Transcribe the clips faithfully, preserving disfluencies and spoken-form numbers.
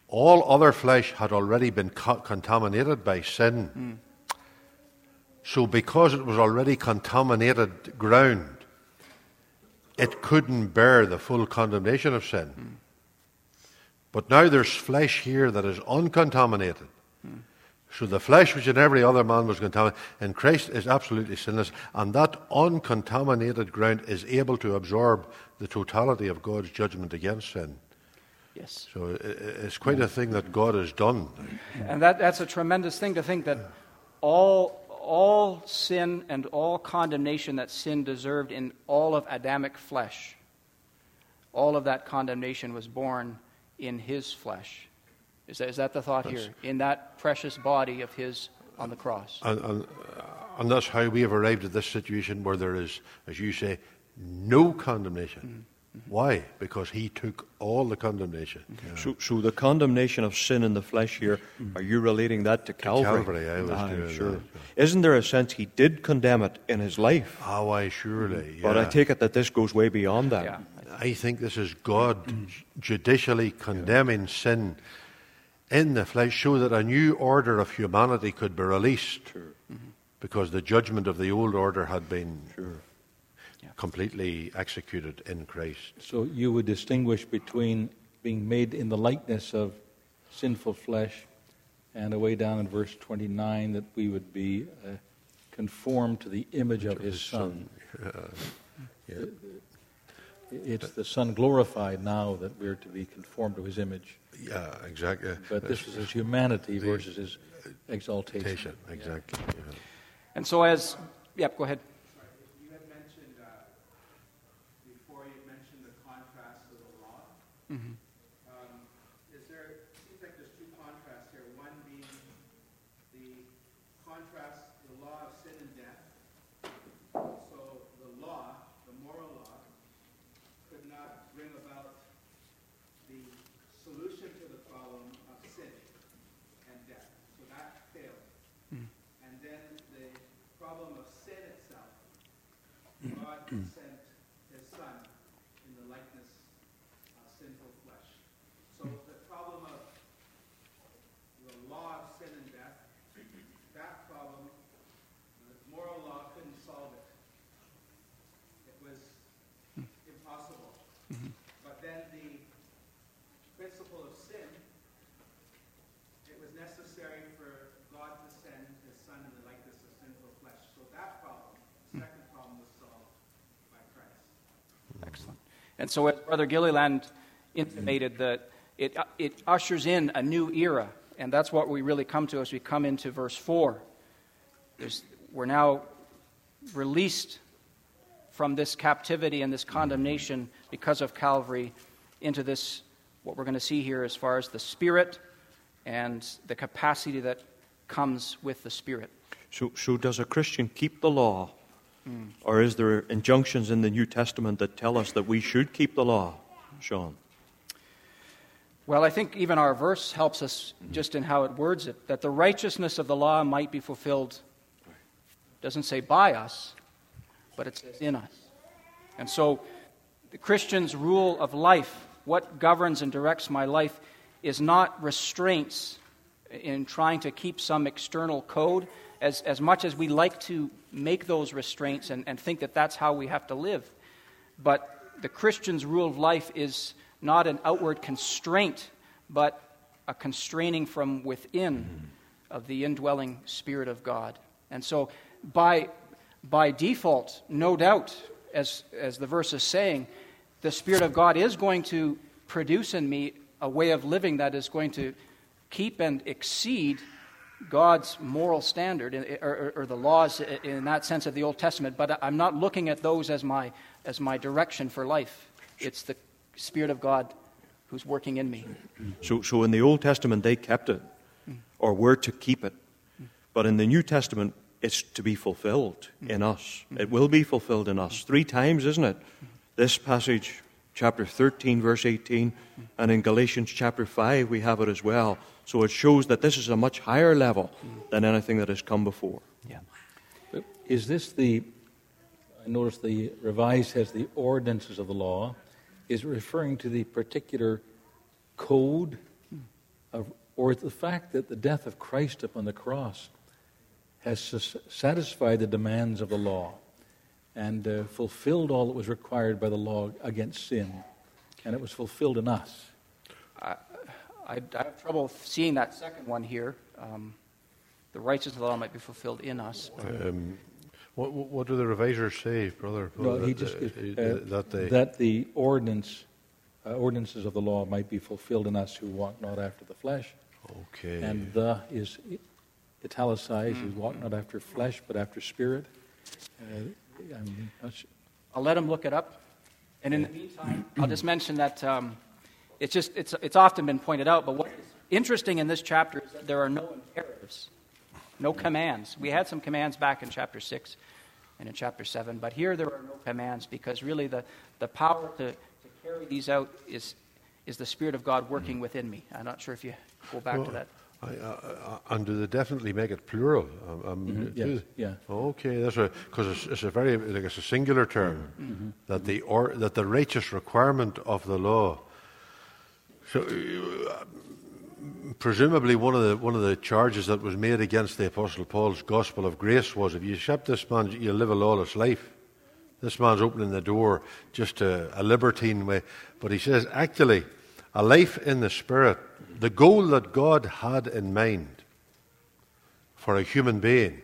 all other flesh had already been co- contaminated by sin. Mm. So because it was already contaminated ground, it couldn't bear the full condemnation of sin. Mm. But now there's flesh here that is uncontaminated. Mm. So the flesh which in every other man was contaminated, and Christ is absolutely sinless, and that uncontaminated ground is able to absorb the totality of God's judgment against sin. Yes. So it's quite a thing that God has done. And that, that's a tremendous thing to think that all all sin and all condemnation that sin deserved in all of Adamic flesh, all of that condemnation was born in his flesh. Is that, is that the thought that's, here? In that precious body of his on the cross. And, and, and that's how we have arrived at this situation where there is, as you say, no condemnation. Mm-hmm. Why? Because he took all the condemnation. Yeah. So, so the condemnation of sin in the flesh here, are you relating that to Calvary? To Calvary, I was ah, doing sure. that. Isn't there a sense he did condemn it in his life? Ah, why, surely. Yeah. But I take it that this goes way beyond that. Yeah. I think this is God judicially condemning sin in the flesh so that a new order of humanity could be released. Sure. Mm-hmm. Because the judgment of the old order had been sure. completely executed in Christ. So you would distinguish between being made in the likeness of sinful flesh and away down in verse twenty-nine that we would be uh, conformed to the image of his Son. Uh, yeah. It's the Son glorified now that we're to be conformed to his image. Yeah, exactly. But this is his humanity versus his exaltation. Exactly. Yeah. Yeah. And so as... Yep, go ahead. You had mentioned, uh, before you mentioned the contrast of the law. Mm-hmm. Um, is there, it seems like there's two contrasts here. One being the contrast, the law of sin and death. So the law, the moral law, could not bring about the solution to the problem of sin and death. So that failed. Mm. And then the problem of sin itself, God sent his Son in the likeness of sinful flesh. So the problem of the law of sin and death, that problem, the moral law couldn't solve it. It was impossible. Mm-hmm. But then the principle of sin, it was necessary for God to send his Son in the likeness of sinful flesh. So that problem, the second problem, was solved by Christ. Excellent. And so as Brother Gilliland intimated, that it, it ushers in a new era, and that's what we really come to as we come into verse four. There's, we're now released from this captivity and this condemnation because of Calvary into this, what we're going to see here as far as the Spirit and the capacity that comes with the Spirit. So, so does a Christian keep the law? Mm. Or is there injunctions in the New Testament that tell us that we should keep the law, Sean? Well, I think even our verse helps us just in how it words it, that the righteousness of the law might be fulfilled. It doesn't say by us, but it says in us. And so the Christian's rule of life, what governs and directs my life, is not restraints in trying to keep some external code, as, as much as we like to make those restraints and, and think that that's how we have to live. But the Christian's rule of life is not an outward constraint, but a constraining from within of the indwelling Spirit of God. And so by by default, no doubt, as as the verse is saying, the Spirit of God is going to produce in me a way of living that is going to keep and exceed God's moral standard, or, or, or the laws in that sense of the Old Testament. But I'm not looking at those as my as my direction for life. It's the Spirit of God who's working in me. So, so in the Old Testament, they kept it, or were to keep it. But in the New Testament, it's to be fulfilled in us. It will be fulfilled in us. Three times, isn't it? This passage, chapter thirteen, verse eighteen, and in Galatians chapter five, we have it as well. So it shows that this is a much higher level than anything that has come before. Yeah. Is this the, I notice the Revised has the ordinances of the law. Is it referring to the particular code of, or the fact that the death of Christ upon the cross has sus- satisfied the demands of the law and uh, fulfilled all that was required by the law against sin, and it was fulfilled in us. I, I, I have trouble seeing that second one here. Um, the righteousness of the law might be fulfilled in us. Um, what, what do the revisers say, brother? No, he that, just uh, gives, uh, uh, that they that the ordinance, uh, ordinances of the law might be fulfilled in us who walk not after the flesh. okay. And the is italicized, is walk not after flesh, but after spirit. Uh, I'm not su- I'll let him look it up. And in the meantime, I'll just mention that um, it's just it's it's often been pointed out, but what is interesting in this chapter is that there are no imperatives, no commands. We had some commands back in chapter six and in chapter seven, but here there are no commands because really the, the power to, to carry these out is is the Spirit of God working within me. I'm not sure if you go back Well, to that. I, uh, and do they definitely make it plural? Um, um, Mhm, do yes, they? yeah. Okay, that's a because it's, it's a very like it's a singular term Mm-hmm. that the or that the righteous requirement of the law. So, uh, presumably, one of the one of the charges that was made against the Apostle Paul's gospel of grace was, if you accept this man, you live a lawless life. This man's opening the door just to a libertine way. But he says, actually, a life in the Spirit, the goal that God had in mind for a human being,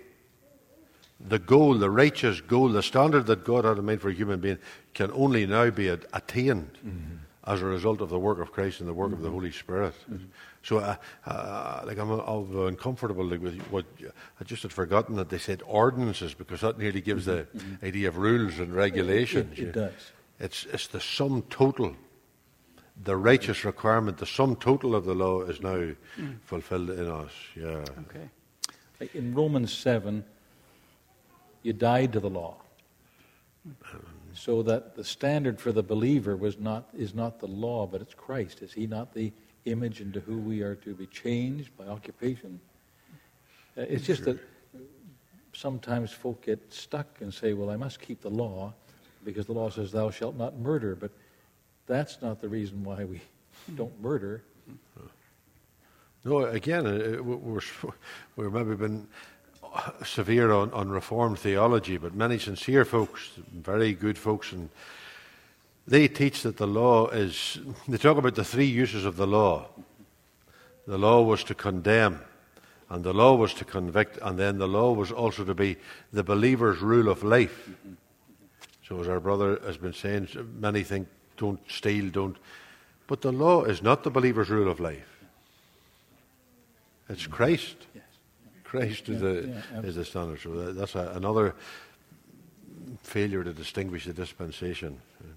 the goal, the righteous goal, the standard that God had in mind for a human being can only now be attained mm-hmm. as a result of the work of Christ and the work mm-hmm. of the Holy Spirit. Mm-hmm. So, uh, uh, like, I'm, I'm uncomfortable like, with what I just had forgotten that they said ordinances, because that nearly gives the mm-hmm. idea of rules and regulations. It, it, it does. It's it's the sum total, the righteous requirement, the sum total of the law is now mm. fulfilled in us. Yeah. Okay. Like in Romans seven, you died to the law, so that the standard for the believer was not is not the law, but it's Christ. Is He not the image into who we are to be changed by occupation? Uh, it's just that sometimes folk get stuck and say, well, I must keep the law because the law says thou shalt not murder, but that's not the reason why we don't murder. No, again, uh, we're, we're maybe been severe on, on Reformed theology, but many sincere folks, very good folks, and they teach that the law is, they talk about the three uses of the law. The law was to condemn, and the law was to convict, and then the law was also to be the believer's rule of life. So as our brother has been saying, many think don't steal, don't. But the law is not the believer's rule of life. It's Christ. Yes. Christ is, Yeah, the, yeah, is the standard. So that, that's a, another failure to distinguish the dispensation.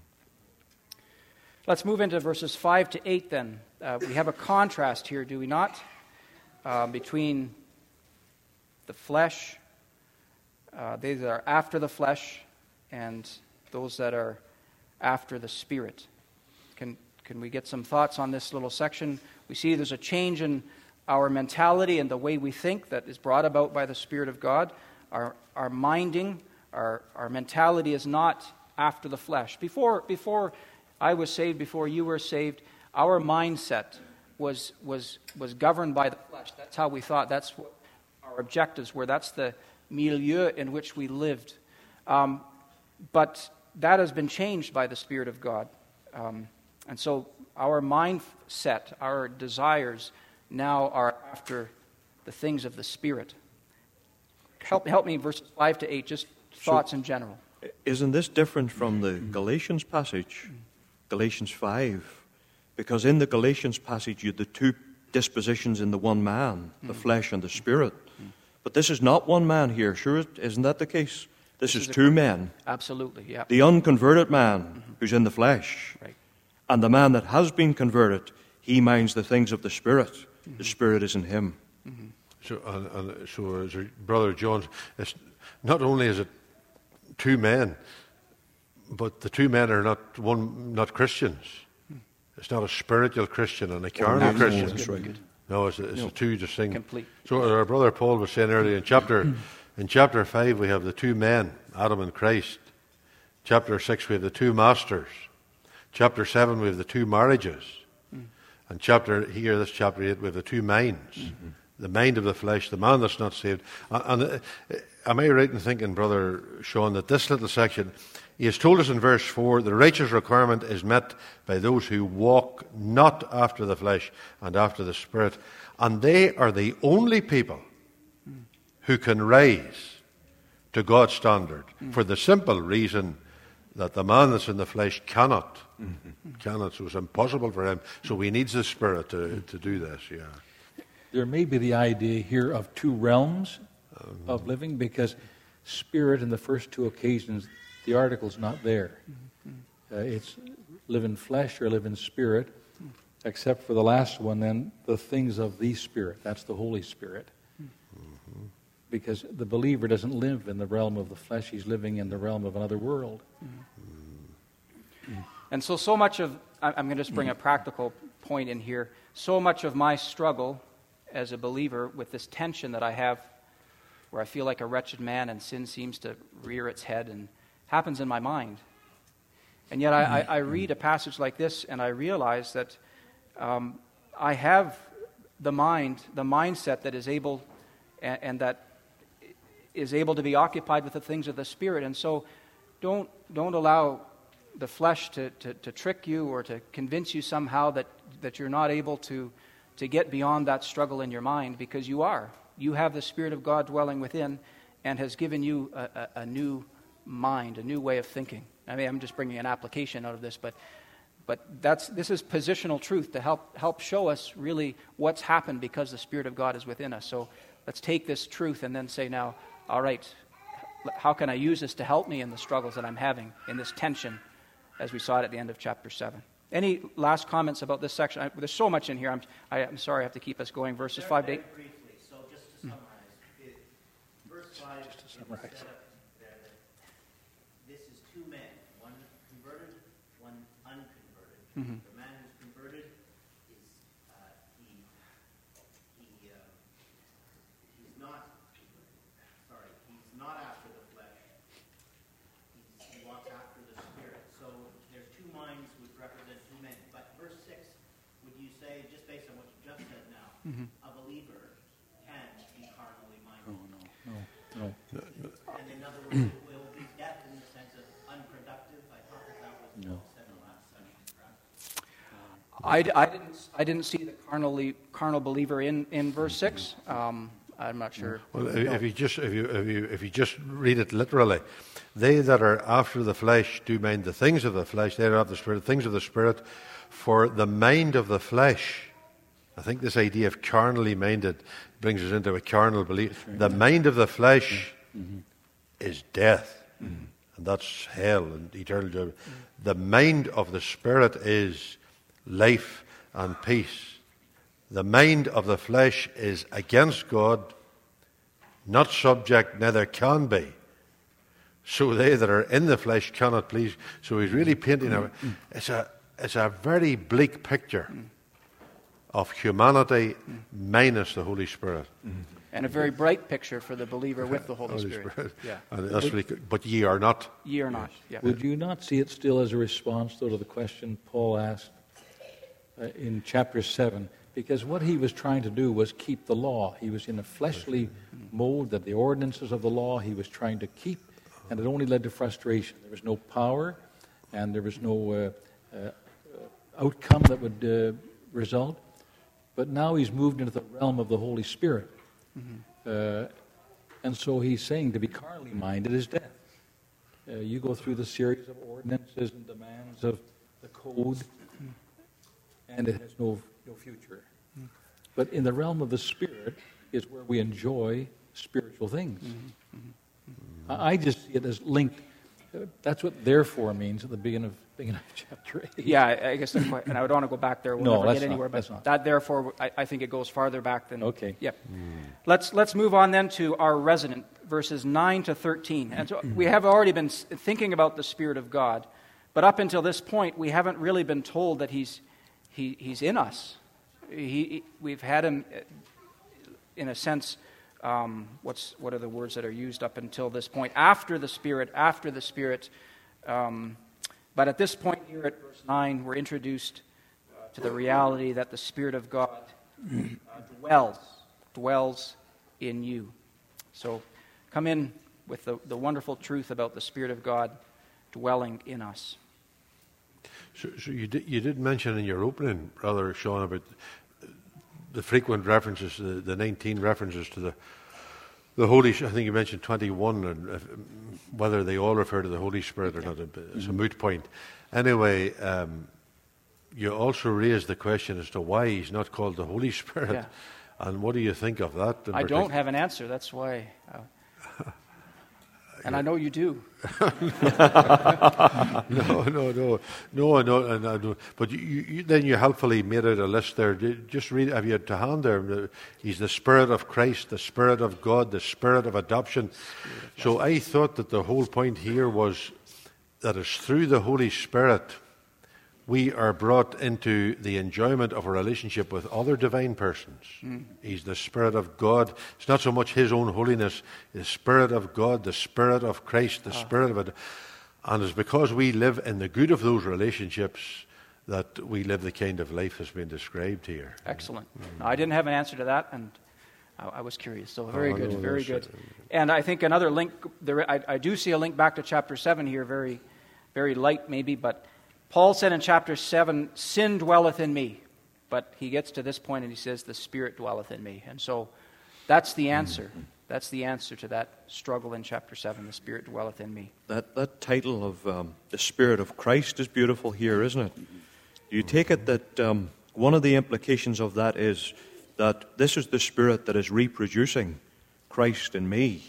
Let's move into verses five to eight then. Uh, we have a contrast here, do we not, uh, between the flesh, uh, they that are after the flesh, and those that are after the Spirit. Can, can we get some thoughts on this little section? We see there's a change in our mentality and the way we think that is brought about by the Spirit of God. Our, our minding, our, our mentality is not after the flesh. Before, before I was saved, before you were saved, our mindset was, was, was governed by the flesh. That's how we thought. That's what our objectives were. That's the milieu in which we lived. Um, but that has been changed by the Spirit of God. Um, and so our mindset, our desires now are after the things of the Spirit. Help, help me, verses five to eight, just thoughts So, in general. Isn't this different from the Galatians passage, Galatians five? Because in the Galatians passage, you had the two dispositions in the one man, the mm. flesh and the spirit. Mm. But this is not one man here, sure, isn't that the case? This, this is, is two a, men. Absolutely, yeah. The unconverted man mm-hmm. who's in the flesh, right. and the man that has been converted, he minds the things of the Spirit. Mm-hmm. The Spirit is in him. Mm-hmm. So, and, and so, as Brother John, it's not only is it two men, but the two men are not one, not Christians. Mm. It's not a spiritual Christian and a carnal oh, Christian. That's right. No, it's, a, it's no. a two distinct. Complete. So, as our brother Paul was saying earlier in chapter in chapter five, we have the two men, Adam and Christ. Chapter six, we have the two masters. Chapter seven, we have the two marriages. Mm. And chapter here, this chapter eight, we have the two minds. Mm-hmm. The mind of the flesh, the man that's not saved. And, and uh, am I right in thinking, Brother Sean, that this little section, he has told us in verse four, the righteous requirement is met by those who walk not after the flesh and after the Spirit. And they are the only people who can rise to God's standard mm. for the simple reason that the man that's in the flesh cannot. Mm-hmm. Cannot. So it's impossible for him. So he needs the Spirit to, to do this, yeah. There may be the idea here of two realms um, of living, because spirit in the first two occasions, the article's not there. Uh, it's live in flesh or live in spirit, except for the last one, then, the things of the Spirit. That's the Holy Spirit. Mm-hmm. Because the believer doesn't live in the realm of the flesh, he's living in the realm of another world. Mm-hmm. And so, so much of, I'm going to just bring a practical point in here, so much of my struggle as a believer with this tension that I have, where I feel like a wretched man and sin seems to rear its head, and happens in my mind. And yet I, I, I read a passage like this and I realize that um, I have the mind, the mindset that is able and, and that is able to be occupied with the things of the Spirit. And so don't don't allow the flesh to, to, to trick you or to convince you somehow that, that you're not able to to get beyond that struggle in your mind, because you are. You have the Spirit of God dwelling within and has given you a, a, a new mind, a new way of thinking. I mean, I'm just bringing an application out of this, but but that's this is positional truth to help help show us really what's happened because the Spirit of God is within us. So let's take this truth and then say now, all right, how can I use this to help me in the struggles that I'm having, in this tension, as we saw it at the end of chapter seven. Any last comments about this section? I, there's so much in here. I'm, I, I'm sorry I have to keep us going. Verses very, five very to eight. Briefly, so just to summarize, it, verse five Just to summarize. Is set up there that this is two men, one converted, one unconverted. Mm-hmm. The man who's converted is uh, he he uh, he's not sorry he's not after the flesh. He's, he walks after the Spirit. So there's two minds which represent two men. But verse six, would you say, just based on what you just said now, Mm-hmm. a believer can be carnally minded? Oh, no, no, no. And in other words, it will be death in the sense of unproductive. I thought that that was what No. was said in the last session. I, I didn't I didn't see the carnally carnal believer in, in verse six. Um, I'm not sure. Well, if, if you just if you if you if you just read it literally, they that are after the flesh do mind the things of the flesh. They are after the Spirit, things of the Spirit. For the mind of the flesh, I think this idea of carnally minded brings us into a carnal belief. The mind of the flesh mm-hmm. is death, mm-hmm. and that's hell and eternal judgment. Mm-hmm. The mind of the Spirit is life and peace. The mind of the flesh is against God, not subject, neither can be. So they that are in the flesh cannot please. So he's really painting a, it's a, it's a very bleak picture of humanity minus the Holy Spirit. And a very bright picture for the believer with the Holy, Holy Spirit. Spirit. Yeah. And that's really good. But ye are not. Ye are not. Yeah. Would you not see it still as a response, though, to the question Paul asked uh, in chapter seven? Because what he was trying to do was keep the law. He was in a fleshly mode that the ordinances of the law he was trying to keep, and it only led to frustration. There was no power, and there was no uh, uh, outcome that would uh, result. But now he's moved into the realm of the Holy Spirit. Mm-hmm. Uh, and so he's saying to be carnally minded is death. Uh, you go through the series of ordinances and demands of the code, and it has no no future. Mm-hmm. But in the realm of the Spirit is where we enjoy spiritual things. Mm-hmm. Mm-hmm. I, I just see it as linked. Uh, that's what therefore means at the beginning of, beginning of chapter eight. Yeah, I, I guess, the, and I would want to go back there. We'll No, never let's get not, anywhere. let's But not. that, therefore, I, I think it goes farther back than. Okay. Yep. Mm. Let's let's move on then to our resident, verses nine to thirteen. And so we have already been thinking about the Spirit of God, but up until this point, we haven't really been told that He's he, He's in us. He, he, we've had Him, in a sense. Um, what's what are the words that are used up until this point? After the Spirit, after the Spirit. Um, but at this point here at verse nine, we're introduced uh, to the reality that the Spirit of God uh, dwells, dwells in you. So come in with the, the wonderful truth about the Spirit of God dwelling in us. So, so you did you did mention in your opening, Brother Sean, about the frequent references, the, the nineteen references to the the Holy. I think you mentioned twenty-one, and if, whether they all refer to the Holy Spirit or not, it's a moot point. Anyway, um, you also raised the question as to why he's not called the Holy Spirit, Yeah. and what do you think of that? I don't have an answer. That's why. Uh, and I know you do. no, no, no, no, no, no, no. But you, you, then you helpfully made out a list there. Just read. Have you had to hand there? He's the Spirit of Christ, the Spirit of God, the Spirit of adoption. So I thought that the whole point here was that it's through the Holy Spirit we are brought into the enjoyment of a relationship with other divine persons. Mm. He's the Spirit of God. It's not so much His own holiness, the Spirit of God, the Spirit of Christ, the ah. Spirit of it. And it's because we live in the good of those relationships that we live the kind of life that's been described here. Excellent. Mm. Now, I didn't have an answer to that, and I, I was curious. So very oh, good, no, very no, good. sir. And I think another link, there, I, I do see a link back to chapter seven here, very, very light maybe, but Paul said in chapter seven, sin dwelleth in me. But he gets to this point and he says, the Spirit dwelleth in me. And so that's the answer. That's the answer to that struggle in chapter seven, the Spirit dwelleth in me. That, that title of um, the Spirit of Christ is beautiful here, isn't it? You take it that um, one of the implications of that is that this is the Spirit that is reproducing Christ in me.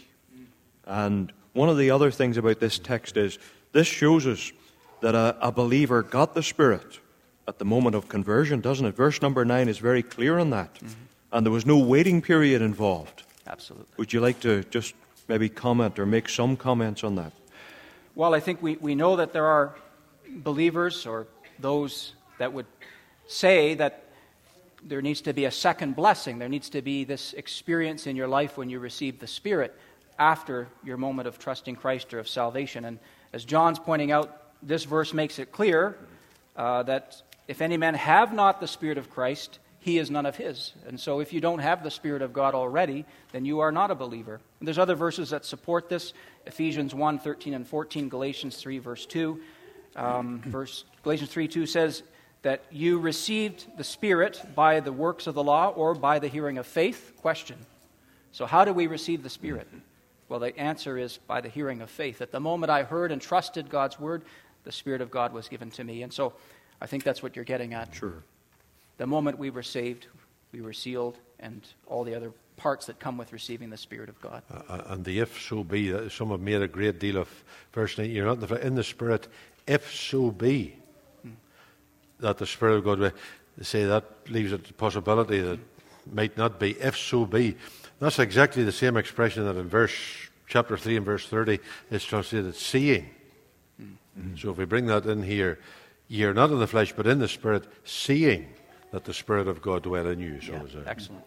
And one of the other things about this text is this shows us that a, a believer got the Spirit at the moment of conversion, doesn't it? Verse number nine is very clear on that. Mm-hmm. And there was no waiting period involved. Absolutely. Would you like to just maybe comment or make some comments on that? Well, I think we, we know that there are believers or those that would say that there needs to be a second blessing. There needs to be this experience in your life when you receive the Spirit after your moment of trusting Christ or of salvation. And as John's pointing out, this verse makes it clear uh, that if any man have not the Spirit of Christ, he is none of his. And so if you don't have the Spirit of God already, then you are not a believer. And there's other verses that support this. Ephesians one, thirteen and fourteen, Galatians three, verse two. Um, verse, Galatians three, two says that you received the Spirit by the works of the law or by the hearing of faith. Question. So how do we receive the Spirit? Well, the answer is by the hearing of faith. At the moment I heard and trusted God's word, the Spirit of God was given to me. And so I think that's what you're getting at. Sure. The moment we were saved, we were sealed, and all the other parts that come with receiving the Spirit of God. Uh, and the if so be, uh, some have made a great deal of verse nine, you're not in the, in the Spirit, if so be hmm. that the Spirit of God, they say that leaves it the possibility that it might not be, if so be. That's exactly the same expression that in verse chapter three and verse thirty is translated seeing. Mm-hmm. So if we bring that in here, you're not in the flesh but in the Spirit, seeing that the Spirit of God dwell in you. So yeah, is it. Excellent.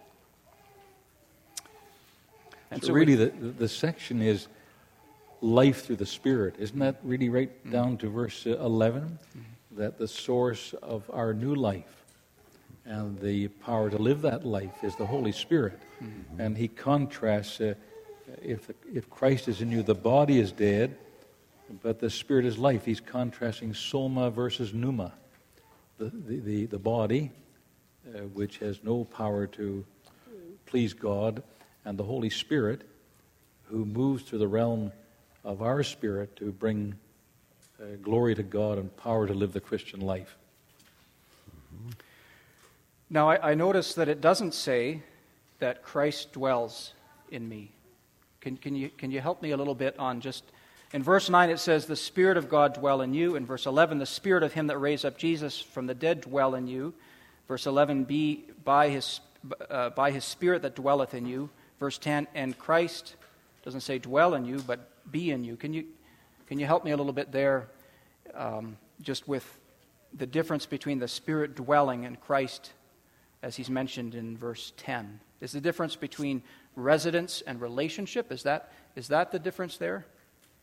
And so, so really, the, the section is life through the Spirit. Isn't that really right mm-hmm. down to verse eleven? Mm-hmm. That the source of our new life and the power to live that life is the Holy Spirit. Mm-hmm. And he contrasts, uh, if, the, if Christ is in you, the body is dead, but the Spirit is life. He's contrasting soma versus pneuma. The, the, the, the body, uh, which has no power to please God, and the Holy Spirit, who moves through the realm of our spirit to bring uh, glory to God and power to live the Christian life. Mm-hmm. Now, I, I notice that it doesn't say that Christ dwells in me. Can, can you can you help me a little bit on just... In verse nine it says, the Spirit of God dwell in you. In verse eleven, the Spirit of him that raised up Jesus from the dead dwell in you. Verse eleven, be by his, uh, by his Spirit that dwelleth in you. Verse ten, and Christ, doesn't say dwell in you, but be in you. Can you, can you help me a little bit there, um, just with the difference between the Spirit dwelling and Christ, as he's mentioned in verse ten? Is the difference between residence and relationship, is that is that the difference there?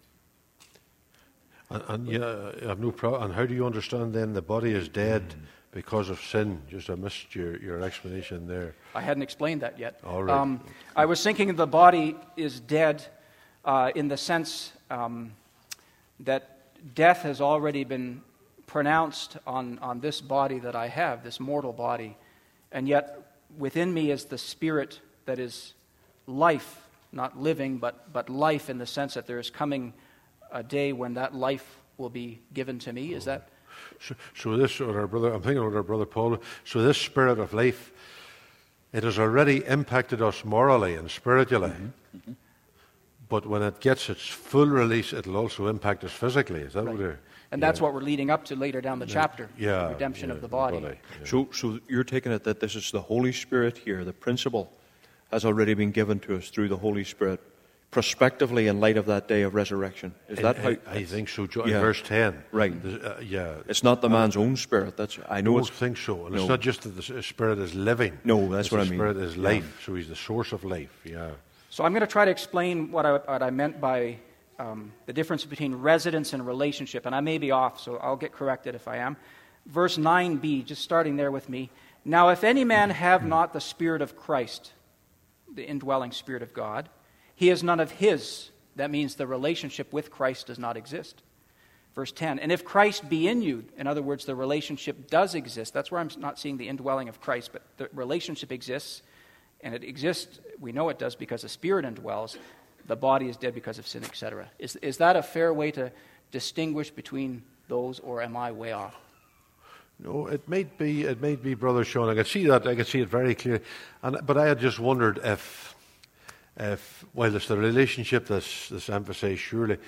And, and yeah, I have no problem. And how do you understand then the body is dead because of sin. Just I missed your, your explanation there. I hadn't explained that yet. All right. Um, I was thinking the body is dead uh, in the sense um, that death has already been pronounced on, on this body that I have, this mortal body, and yet within me is the spirit that is life, not living, but, but life in the sense that there is coming a day when that life will be given to me. Is that... So, so this, or our brother, I'm thinking of our brother Paul. So this spirit of life, it has already impacted us morally and spiritually. Mm-hmm. Mm-hmm. But when it gets its full release, it'll also impact us physically. Is that right. what we're... And that's yeah. what we're leading up to later down the chapter, yeah, the redemption yeah, of the body. The body yeah. So, so you're taking it that this is the Holy Spirit here, the principle has already been given to us through the Holy Spirit, prospectively in light of that day of resurrection. Is that I, how? I, I think so. John, Yeah. Verse ten. Right. Uh, yeah. It's not the man's own spirit. That's I I know. don't It's think so. And no. it's not just that the spirit is living. No, that's it's what the I mean. Spirit is Yeah. life. So he's the source of life. Yeah. So I'm going to try to explain what I, what I meant by um, the difference between residence and relationship. And I may be off, so I'll get corrected if I am. Verse nine b, just starting there with me. Now, if any man have not the Spirit of Christ, the indwelling Spirit of God, he is none of his. That means the relationship with Christ does not exist. Verse ten, and if Christ be in you, in other words, the relationship does exist. That's where I'm not seeing the indwelling of Christ, but the relationship exists, and it exists, we know it does because the Spirit indwells. The body is dead because of sin, et cetera. Is, is that a fair way to distinguish between those, or am I way off? No, it might be. It might be, Brother Sean. I can see that. I can see it very clearly. And but I had just wondered if, if well, it's the relationship that's, that's emphasized. Surely,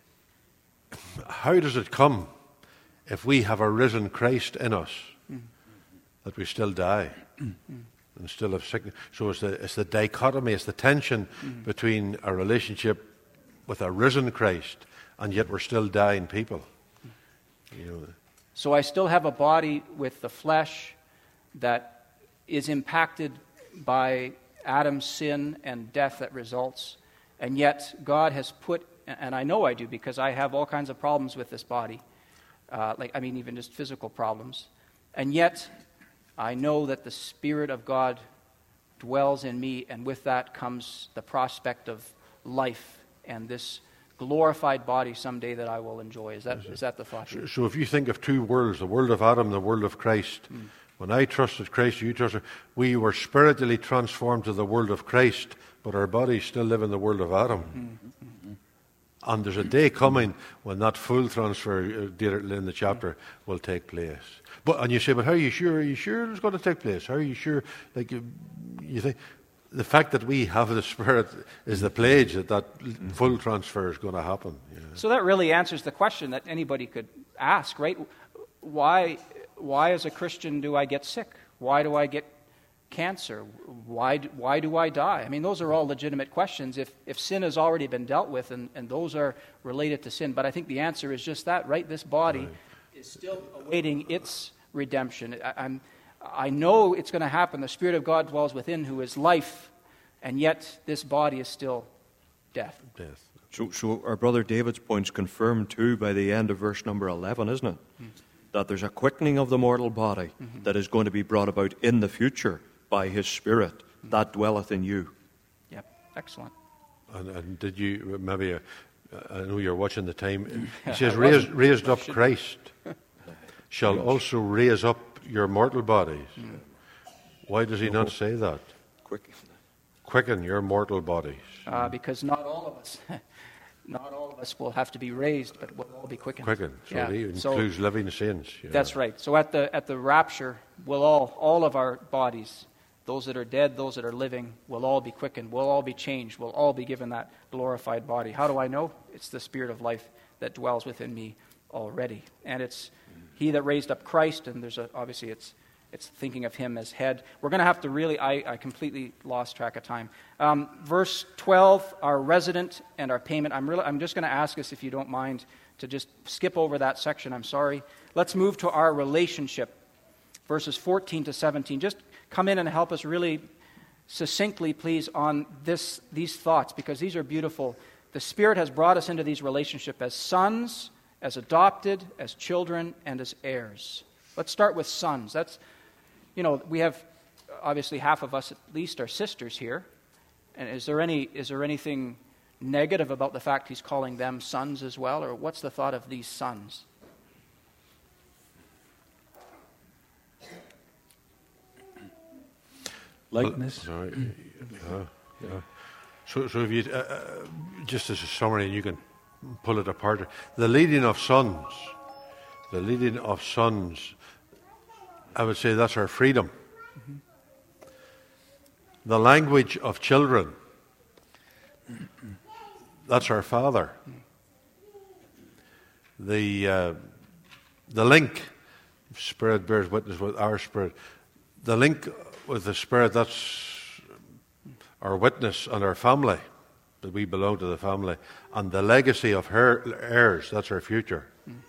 how does it come if we have a risen Christ in us mm. that we still die mm. and still have sickness? So it's the it's the dichotomy. It's the tension mm. between a relationship with a risen Christ and yet we're still dying people. Mm. You know. So I still have a body with the flesh that is impacted by Adam's sin and death that results. And yet God has put, and I know I do because I have all kinds of problems with this body. Uh, like I mean even just physical problems. And yet I know that the Spirit of God dwells in me, and with that comes the prospect of life and this glorified body someday that I will enjoy. Is that is that the thought? So, so if you think of two worlds, the world of Adam, the world of Christ, mm. when I trusted Christ, you trusted, we were spiritually transformed to the world of Christ, but our bodies still live in the world of Adam. Mm-hmm. And there's a day coming when that full transfer, uh, later in the chapter, will take place. But and you say, but how are you sure? Are you sure it's going to take place? How are you sure? Like you, you think. The fact that we have the Spirit is the pledge that that full transfer is going to happen. Yeah. So that really answers the question that anybody could ask, right? Why, why as a Christian do I get sick? Why do I get cancer? Why, why do I die? I mean, those are all legitimate questions if, if sin has already been dealt with and, and those are related to sin. But I think the answer is just that, right? This body right. is still awaiting its redemption. I, I'm... I know it's going to happen. The Spirit of God dwells within, who is life, and yet this body is still death. Death. So, so our brother David's point's confirmed too by the end of verse number eleven, isn't it? Mm-hmm. That there's a quickening of the mortal body mm-hmm. that is going to be brought about in the future by His Spirit mm-hmm. that dwelleth in you. Yep, excellent. And, and did you maybe? Uh, I know you're watching the time. He says, "Raised, raised up Christ, shall also raise up your mortal bodies." Mm. Why does he not say that? Quicken. Quicken your mortal bodies. Uh, because not all of us, not all of us will have to be raised, but we'll all be quickened. Quickened. So yeah. it includes so, living saints. Yeah. That's right. So at the at the rapture, we'll all all of our bodies, those that are dead, those that are living, will all be quickened. We'll all be changed. We'll all be given that glorified body. How do I know? It's the Spirit of life that dwells within me already, and it's He that raised up Christ, and there's a, obviously it's it's thinking of Him as head. We're going to have to really, I, I completely lost track of time. Um, verse twelve, our resident and our payment. I'm really, I'm just going to ask us, if you don't mind, to just skip over that section. I'm sorry. Let's move to our relationship, verses fourteen to seventeen. Just come in and help us really succinctly, please, on this these thoughts, because these are beautiful. The Spirit has brought us into these relationships as sons, as adopted, as children, and as heirs Let's start with sons. That's, you know, we have, obviously half of us at least are sisters here. And is there any is there anything negative about the fact he's calling them sons as well? Or what's the thought of these sons? Likeness. Well, sorry. yeah, yeah. So, so if you, uh, uh, just as a summary, and you can pull it apart, the leading of sons, the leading of sons, I would say that's our freedom. Mm-hmm. The language of children, that's our Father. The uh, the link, Spirit bears witness with our spirit. The link with the Spirit, that's our witness and our family, that we belong to the family. And the legacy of her heirs, that's our future.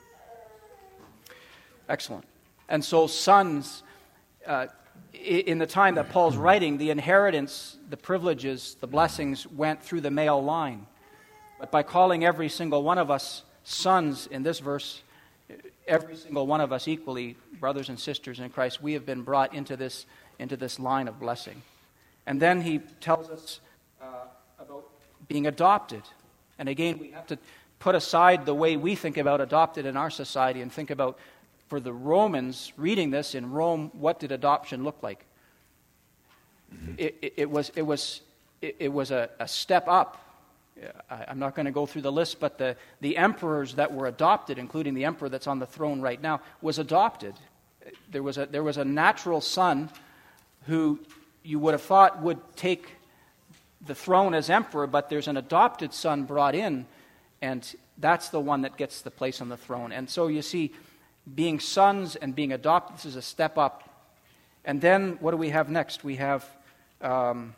Excellent. And so sons, uh, in the time that Paul's writing, the inheritance, the privileges, the blessings went through the male line. But by calling every single one of us sons in this verse, every single one of us equally, brothers and sisters in Christ, we have been brought into this into this line of blessing. And then he tells us uh, about being adopted. And again, we have to put aside the way we think about adopted in our society and think about, for the Romans reading this in Rome, what did adoption look like? Mm-hmm. It, it, it was it was it, it was a, a step up. I, I'm not going to go through the list, but the the emperors that were adopted, including the emperor that's on the throne right now, was adopted. There was a there was a natural son who you would have thought would take the throne as emperor, but there's an adopted son brought in, and that's the one that gets the place on the throne. And so you see, being sons and being adopted, this is a step up. And then what do we have next? We have, um,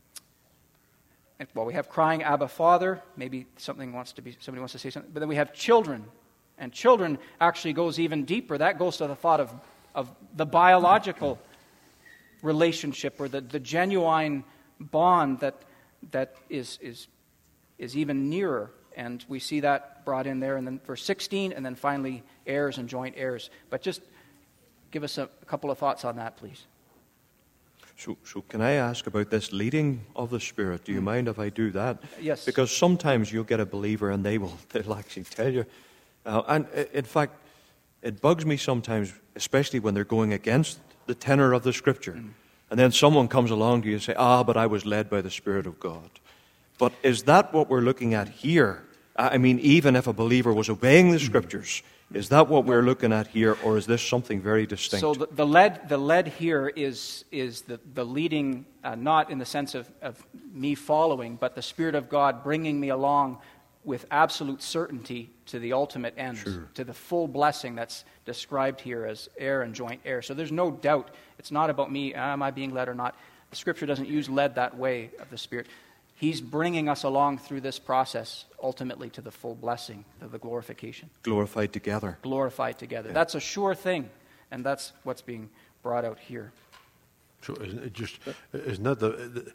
well, we have crying, Abba, Father. Maybe something wants to be somebody wants to say something. But then we have children, and children actually goes even deeper. That goes to the thought of of the biological relationship, or the, the genuine bond that that is is is even nearer. And we see that brought in there, and then verse sixteen, and then finally heirs and joint heirs. But just give us a, a couple of thoughts on that, please. So, so can I ask about this leading of the Spirit? Do you mm. mind if I do that? Yes. Because sometimes you'll get a believer and they will they'll actually tell you. Uh, and in fact, it bugs me sometimes, especially when they're going against the tenor of the Scripture. Mm. And then someone comes along to you and say, ah, but I was led by the Spirit of God. But is that what we're looking at here? I mean, even if a believer was obeying the Scriptures, is that what we're looking at here, or is this something very distinct? So the, the led the led here is is the, the leading, uh, not in the sense of, of me following, but the Spirit of God bringing me along with absolute certainty to the ultimate end, sure. to the full blessing that's described here as heir and joint heir. So there's no doubt. It's not about me, am I being led or not. The Scripture doesn't use led that way of the Spirit. He's bringing us along through this process, ultimately to the full blessing, to the glorification. Glorified together. Glorified together. Yeah. That's a sure thing, and that's what's being brought out here. So isn't it just, isn't that the, the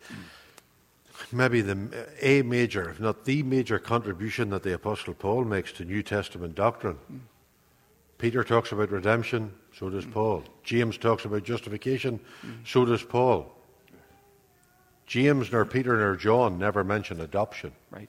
maybe the a major, if not the major contribution that the Apostle Paul makes to New Testament doctrine? Mm. Peter talks about redemption, so does mm. Paul. James talks about justification, mm. so does Paul. James nor Peter nor John never mention adoption. Right.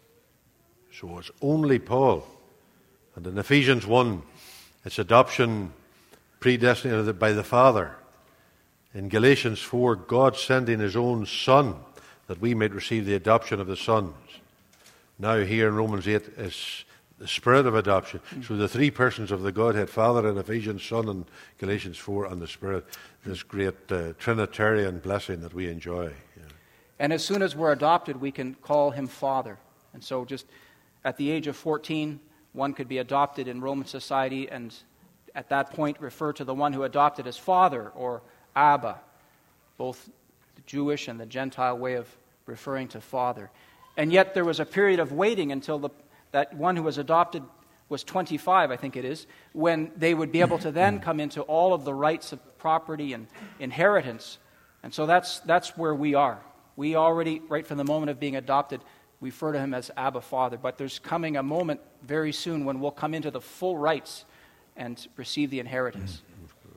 So it's only Paul. And in Ephesians one, it's adoption predestinated by the Father. In Galatians four, God sending His own Son that we might receive the adoption of the sons. Now here in Romans eight is the Spirit of adoption. Mm. So the three persons of the Godhead, Father in Ephesians, Son in Galatians four, and the Spirit, this great uh, Trinitarian blessing that we enjoy. Yeah. And as soon as we're adopted, we can call Him Father. And so just at the age of fourteen, one could be adopted in Roman society, and at that point refer to the one who adopted as Father or Abba, both the Jewish and the Gentile way of referring to Father. And yet there was a period of waiting until the, that one who was adopted was twenty-five, I think it is, when they would be able to then come into all of the rights of property and inheritance. And so that's that's where we are. We already, right from the moment of being adopted, refer to Him as Abba, Father. But there's coming a moment very soon when we'll come into the full rights and receive the inheritance.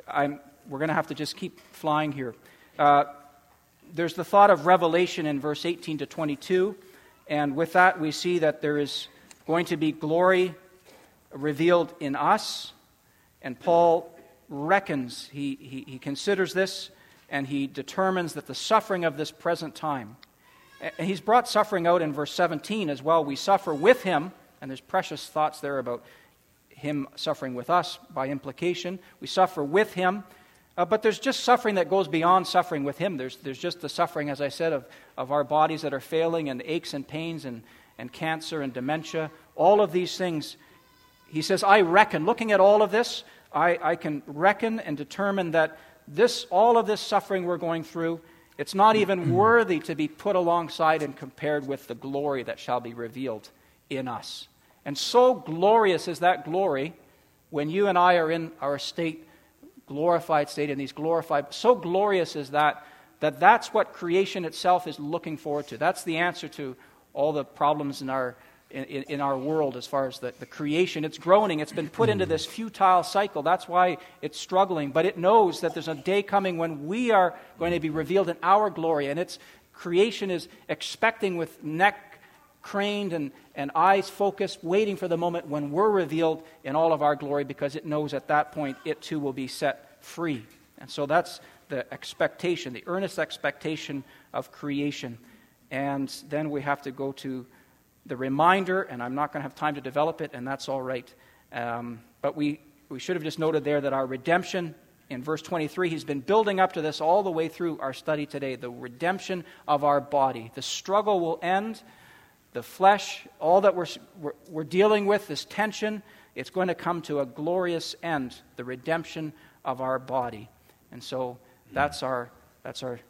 I'm, we're going to have to just keep flying here. Uh, there's the thought of revelation in verse eighteen to twenty-two, and with that we see that there is going to be glory revealed in us, and Paul reckons, he, he, he considers this, and he determines that the suffering of this present time, and he's brought suffering out in verse seventeen as well. We suffer with him, and there's precious thoughts there about him suffering with us by implication. We suffer with him, uh, but there's just suffering that goes beyond suffering with him. There's there's just the suffering, as I said, of, of our bodies that are failing, and aches and pains, and, and cancer and dementia. All of these things, he says, I reckon, looking at all of this, I, I can reckon and determine that this, all of this suffering we're going through, it's not even worthy to be put alongside and compared with the glory that shall be revealed in us. And so glorious is that glory when you and I are in our state, glorified state, in these glorified, so glorious is that, that that's what creation itself is looking forward to. That's the answer to all the problems in our in, in our world as far as the, the creation. It's groaning. It's been put into this futile cycle. That's why it's struggling. But it knows that there's a day coming when we are going to be revealed in our glory. And its creation is expecting with neck craned and, and eyes focused, waiting for the moment when we're revealed in all of our glory, because it knows at that point it too will be set free. And so that's the expectation, the earnest expectation of creation. And then we have to go to the reminder, and I'm not going to have time to develop it, and that's all right. Um, but we, we should have just noted there that our redemption, in verse twenty-three, he's been building up to this all the way through our study today, the redemption of our body. The struggle will end. The flesh, all that we're, we're, we're dealing with, this tension, it's going to come to a glorious end, the redemption of our body. And so that's our, that's our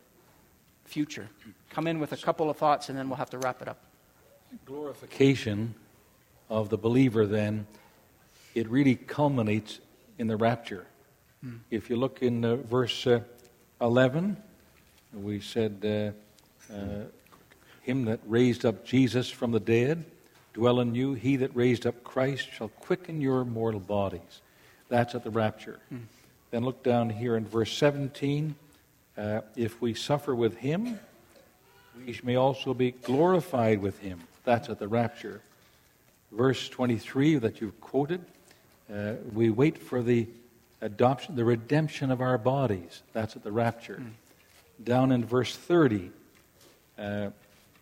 future. Come in with a couple of thoughts, and then we'll have to wrap it up. Glorification of the believer, then, it really culminates in the rapture. Hmm. If you look in uh, verse uh, eleven, we said, uh, uh, him that raised up Jesus from the dead dwell in you. He that raised up Christ shall quicken your mortal bodies. That's at the rapture. Hmm. Then look down here in verse seventeen. Uh, if we suffer with him, we may also be glorified with him. That's at the rapture. Verse twenty-three that you've quoted, uh, we wait for the adoption, the redemption of our bodies. That's at the rapture. Mm. Down in verse thirty, uh,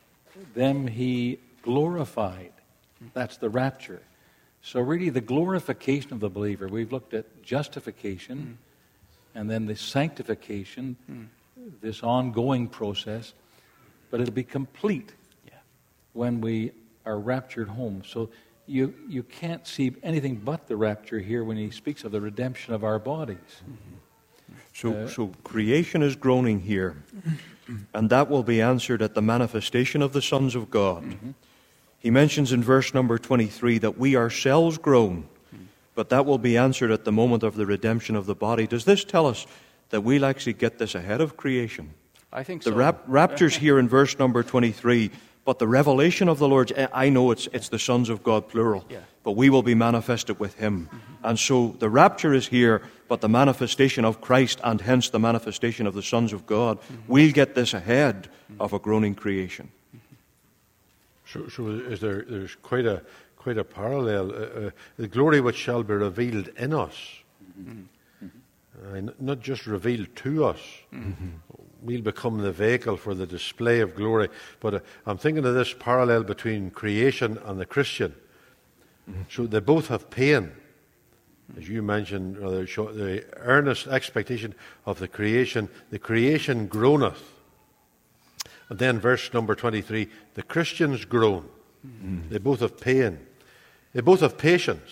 them he glorified. That's the rapture. So really the glorification of the believer, we've looked at justification mm. and then the sanctification, mm. this ongoing process, but it'll be complete yeah. when we are raptured home. So you you can't see anything but the rapture here when he speaks of the redemption of our bodies. Mm-hmm. So, uh, so creation is groaning here, and that will be answered at the manifestation of the sons of God. Mm-hmm. He mentions in verse number twenty-three that we ourselves groan, mm-hmm. but that will be answered at the moment of the redemption of the body. Does this tell us that we'll actually get this ahead of creation? I think the so. The rap- rapture's here in verse number twenty-three, but the revelation of the Lord, I know it's it's the sons of God, plural, yeah. but we will be manifested with him. Mm-hmm. And so the rapture is here, but the manifestation of Christ, and hence the manifestation of the sons of God, mm-hmm. we'll get this ahead mm-hmm. of a groaning creation. So, so is there? There's quite a quite a parallel. Uh, uh, the glory which shall be revealed in us, mm-hmm. uh, not just revealed to us. Mm-hmm. We'll become the vehicle for the display of glory. But uh, I'm thinking of this parallel between creation and the Christian. Mm-hmm. So they both have pain, as you mentioned. Uh, the earnest expectation of the creation. The creation groaneth. And then verse number twenty-three, the Christians groan. Mm-hmm. They both have pain. They both have patience.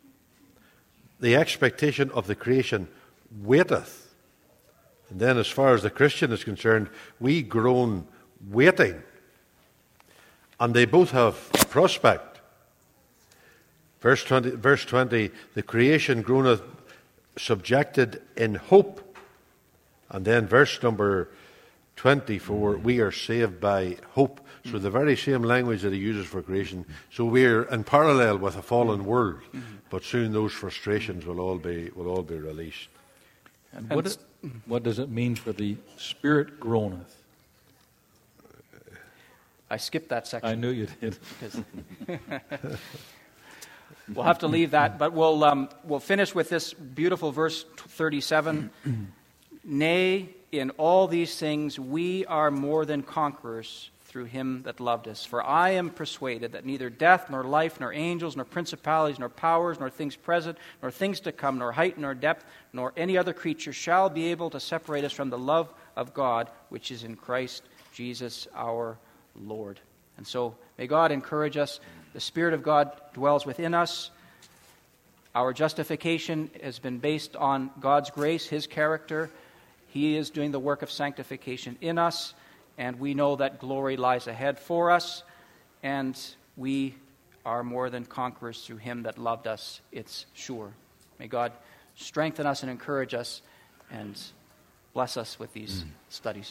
The expectation of the creation waiteth. And then as far as the Christian is concerned, we groan waiting. And they both have a prospect. Verse twenty, verse twenty, the creation groaneth subjected in hope. And then verse number twenty-four, we are saved by hope. So the very same language that he uses for creation. So we're in parallel with a fallen world, but soon those frustrations will all be will all be released. And what, it, what does it mean for the Spirit groaneth? I skipped that section. I knew you did. We'll have to leave that, but we'll um, we'll finish with this beautiful verse thirty-seven. Nay, in all these things we are more than conquerors through him that loved us. For I am persuaded that neither death, nor life, nor angels, nor principalities, nor powers, nor things present, nor things to come, nor height, nor depth, nor any other creature shall be able to separate us from the love of God, which is in Christ Jesus our Lord. And so may God encourage us. The Spirit of God dwells within us. Our justification has been based on God's grace, his character. He is doing the work of sanctification in us, and we know that glory lies ahead for us, and we are more than conquerors through him that loved us. It's sure. May God strengthen us and encourage us and bless us with these mm. studies.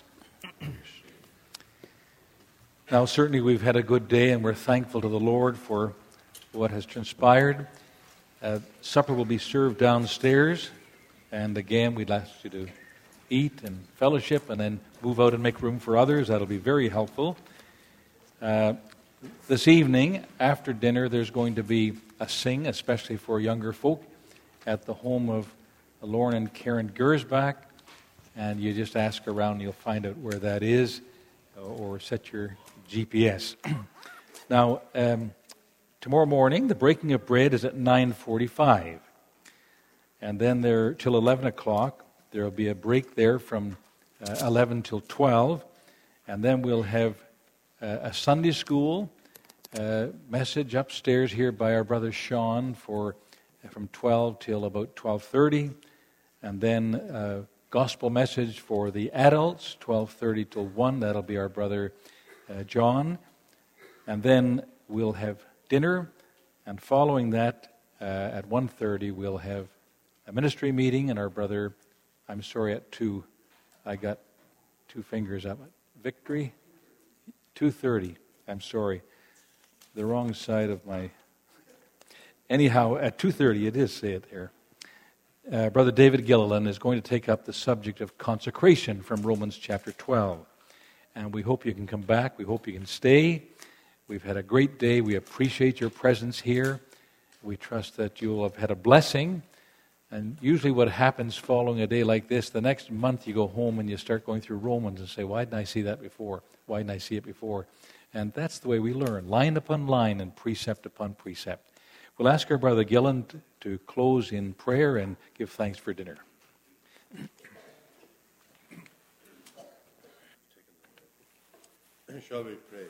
Now, certainly we've had a good day, and we're thankful to the Lord for what has transpired. Uh, supper will be served downstairs, and again, we'd ask you to eat and fellowship and then move out and make room for others. That'll be very helpful. Uh, this evening, after dinner, there's going to be a sing, especially for younger folk, at the home of Lauren and Karen Gersbach, and you just ask around and you'll find out where that is, or set your G P S. Now, um, tomorrow morning, the breaking of bread is at nine forty-five. And then there, till eleven o'clock, there will be a break there from uh, eleven till twelve. And then we'll have uh, a Sunday school uh, message upstairs here by our brother Sean for uh, from twelve till about twelve thirty. And then uh, gospel message for the adults, twelve thirty till one. That'll be our brother Uh, John, and then we'll have dinner, and following that, uh, at one thirty, we'll have a ministry meeting, and our brother, I'm sorry, at two, I got two fingers up, Victory, two thirty, I'm sorry, the wrong side of my, anyhow, at two thirty, it is, say it there, uh, Brother David Gilliland is going to take up the subject of consecration from Romans chapter twelve. And we hope you can come back. We hope you can stay. We've had a great day. We appreciate your presence here. We trust that you'll have had a blessing. And usually what happens following a day like this, the next month you go home and you start going through Romans and say, why didn't I see that before? Why didn't I see it before? And that's the way we learn, line upon line and precept upon precept. We'll ask our brother Gillen to close in prayer and give thanks for dinner. Shall we pray?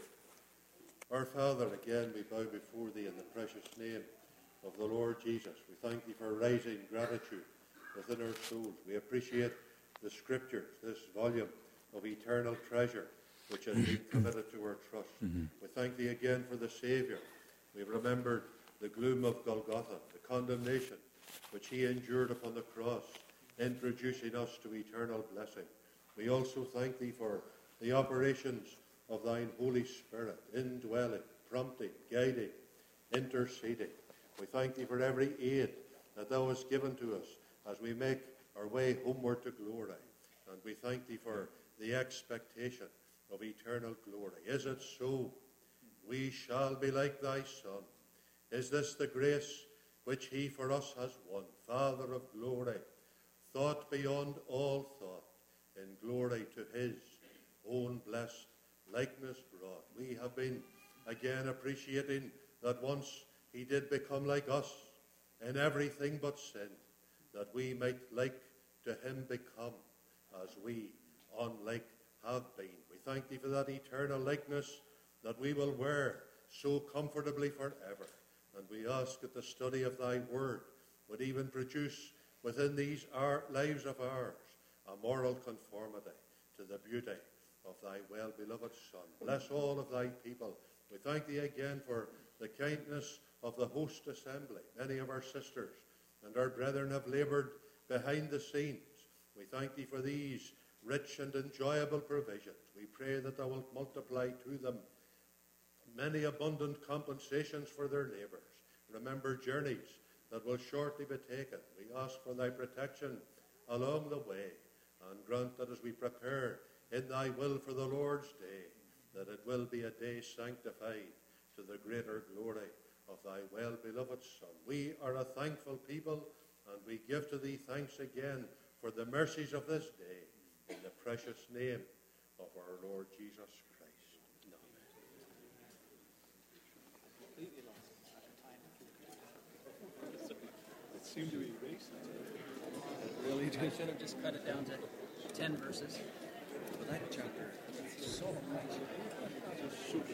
Our Father, again we bow before thee in the precious name of the Lord Jesus. We thank thee for rising gratitude within our souls. We appreciate the Scriptures, this volume of eternal treasure which has been committed to our trust. Mm-hmm. We thank thee again for the Saviour. We've remembered the gloom of Golgotha, the condemnation which he endured upon the cross, introducing us to eternal blessing. We also thank thee for the operations of thine Holy Spirit, indwelling, prompting, guiding, interceding. We thank thee for every aid that thou hast given to us as we make our way homeward to glory. And we thank thee for the expectation of eternal glory. Is it so? We shall be like thy Son. Is this the grace which he for us has won? Father of glory, thought beyond all thought, in glory to his own blessed likeness brought. We have been again appreciating that once he did become like us in everything but sin, that we might like to him become as we unlike have been. We thank thee for that eternal likeness that we will wear so comfortably forever. And we ask that the study of thy word would even produce within these our lives of ours a moral conformity to the beauty of thy well-beloved Son. Bless all of thy people. We thank thee again for the kindness of the host assembly. Many of our sisters and our brethren have laboured behind the scenes. We thank thee for these rich and enjoyable provisions. We pray that thou wilt multiply to them many abundant compensations for their labours. Remember journeys that will shortly be taken. We ask for thy protection along the way, and grant that as we prepare in thy will for the Lord's day, that it will be a day sanctified to the greater glory of thy well-beloved Son. We are a thankful people, and we give to thee thanks again for the mercies of this day, in the precious name of our Lord Jesus Christ. Amen. It seemed to erase it. Really? I should have just cut it down to ten verses. But that chapter, So much. just super